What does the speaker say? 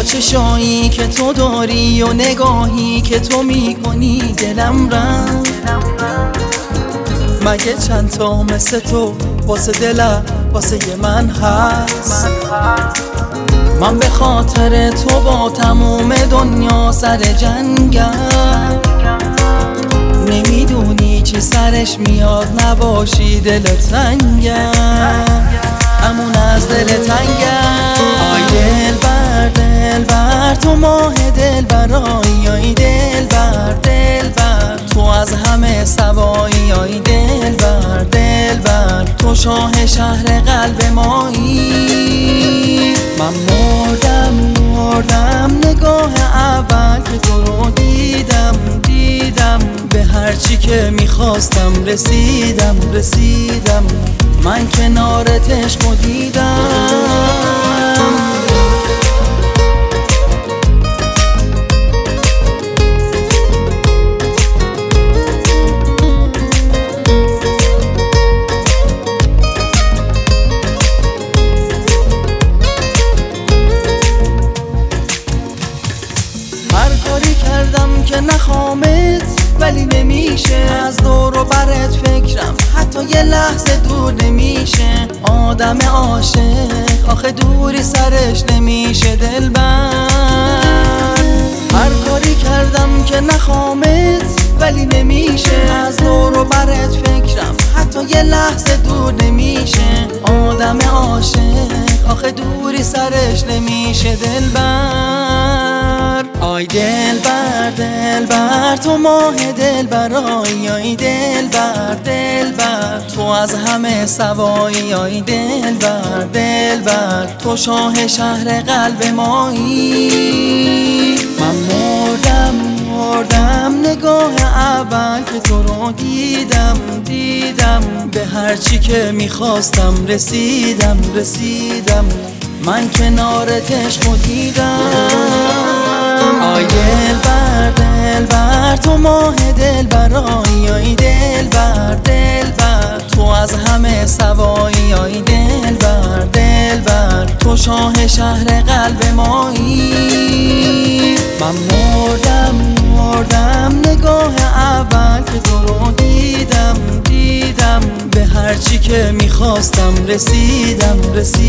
چشایی که تو داری و نگاهی که تو میکنی دلم رفت. مگه چند تا مثل تو واسه دلم واسه من هست؟ من به خاطر تو با تموم دنیا سر جنگم. نمیدونی چی سرش میاد نباشی دل تنگم، امون از دل تنگم. آی دلبر دلبر تو ماه دلبرایی، آی دلبر دلبر تو از همه سوایی، آی دلبر دلبر تو شاه شهر قلب مایی. من مردم نگاه اول که تو رو دیدم به هرچی که میخواستم رسیدم من کنارت عشق و دیدم. هر کاری کردم که نخوامت ولی نمیشه، از دور و برت فکرم حتی یه لحظه دور نمیشه. آدم عاشق آخه دوری سرش نمیشه دلبر. هر کاری کردم که نخوامت ولی نمیشه، از دور و برت فکرم حتی یه لحظه دور نمیشه. آدم عاشق آخه دوری سرش نمیشه دلبر. آی دلبر دلبر تو ماه دلبرایی، آی دلبر دلبر تو از همه سوایی، آی دلبر دلبر تو شاه شهر قلب مایی. من مردم نگاه اول که تو رو دیدم به هرچی که میخواستم رسیدم من کنارت عشق و دیدم. آی دلبر دلبر تو ماه دلبرایی، آی دلبر دلبر تو از همه سوایی، آی دلبر دلبر تو شاه شهر قلب مایی. من مردم نگاه اول که تو رو دیدم به هرچی که میخواستم رسیدم